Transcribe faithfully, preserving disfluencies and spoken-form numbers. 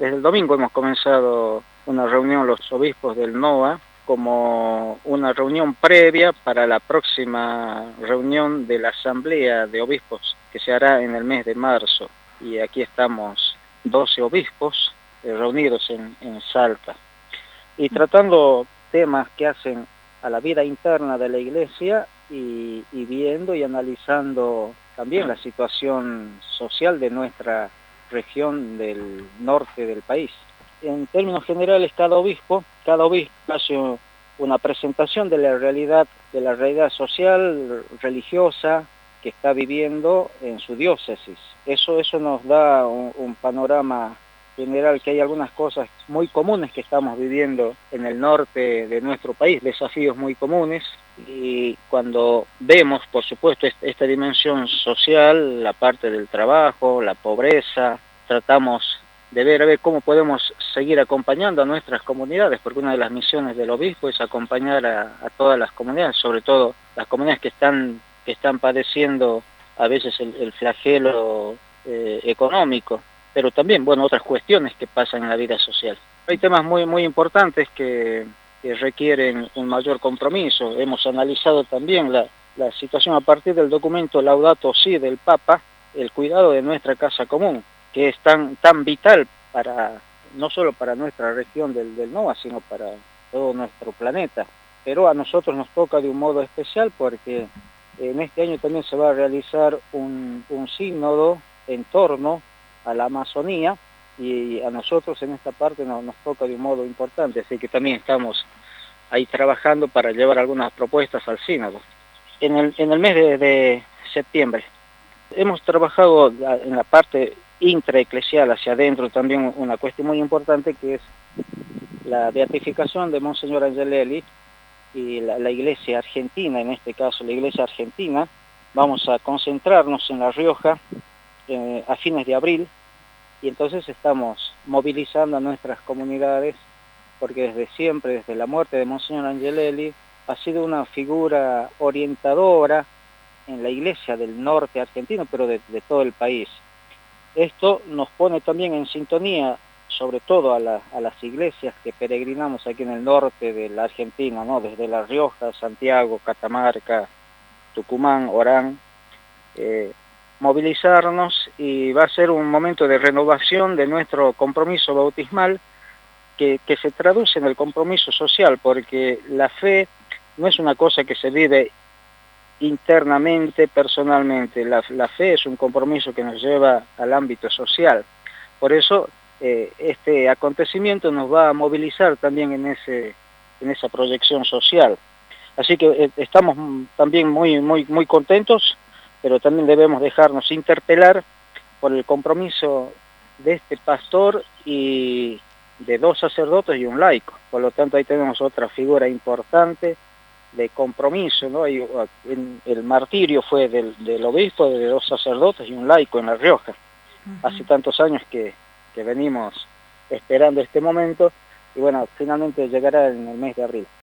desde el domingo hemos comenzado una reunión los obispos del NOA como una reunión previa para la próxima reunión de la Asamblea de Obispos que se hará en el mes de marzo. Y aquí estamos doce obispos eh, reunidos en, en Salta y tratando temas que hacen a la vida interna de la Iglesia y, y viendo y analizando también la situación social de nuestra región del norte del país. En términos generales, cada obispo, cada obispo hace una presentación de la realidad, de la realidad social, religiosa que está viviendo en su diócesis. Eso, eso nos da un, un panorama general, que hay algunas cosas muy comunes que estamos viviendo en el norte de nuestro país, desafíos muy comunes, y cuando vemos, por supuesto, esta dimensión social, la parte del trabajo, la pobreza, tratamos de ver a ver cómo podemos seguir acompañando a nuestras comunidades, porque una de las misiones del obispo es acompañar a, a todas las comunidades, sobre todo las comunidades que están, que están padeciendo a veces el, el flagelo eh, económico, pero también, bueno, otras cuestiones que pasan en la vida social. Hay temas muy, muy importantes que, que requieren un mayor compromiso. Hemos analizado también la, la situación a partir del documento Laudato Si del Papa, el cuidado de nuestra casa común, que es tan, tan vital para, no solo para nuestra región del, del NOA, sino para todo nuestro planeta. Pero a nosotros nos toca de un modo especial porque en este año también se va a realizar un, un sínodo en torno a la Amazonía, y a nosotros en esta parte nos, nos toca de un modo importante, así que también estamos ahí trabajando para llevar algunas propuestas al sínodo. En el, en el mes de, de septiembre hemos trabajado en la parte intraeclesial hacia adentro también una cuestión muy importante, que es la beatificación de Monseñor Angelelli y la, la iglesia argentina, en este caso la iglesia argentina. Vamos a concentrarnos en La Rioja eh, a fines de abril, y entonces estamos movilizando a nuestras comunidades, porque desde siempre, desde la muerte de Monseñor Angelelli, ha sido una figura orientadora en la iglesia del norte argentino, pero de, de todo el país. Esto nos pone también en sintonía, sobre todo a, la, a las iglesias que peregrinamos aquí en el norte de la Argentina, ¿no? Desde La Rioja, Santiago, Catamarca, Tucumán, Orán, eh, movilizarnos, y va a ser un momento de renovación de nuestro compromiso bautismal que, que se traduce en el compromiso social, porque la fe no es una cosa que se vive internamente, personalmente. La, la fe es un compromiso que nos lleva al ámbito social. Por eso eh, este acontecimiento nos va a movilizar también en, ese, en esa proyección social. Así que eh, estamos también muy, muy, muy contentos, pero también debemos dejarnos interpelar por el compromiso de este pastor y de dos sacerdotes y un laico. Por lo tanto, ahí tenemos otra figura importante de compromiso, ¿no? Y, en, el martirio fue del, del obispo, de dos sacerdotes y un laico en La Rioja. Uh-huh. Hace tantos años que, que venimos esperando este momento, y bueno, finalmente llegará en el mes de abril.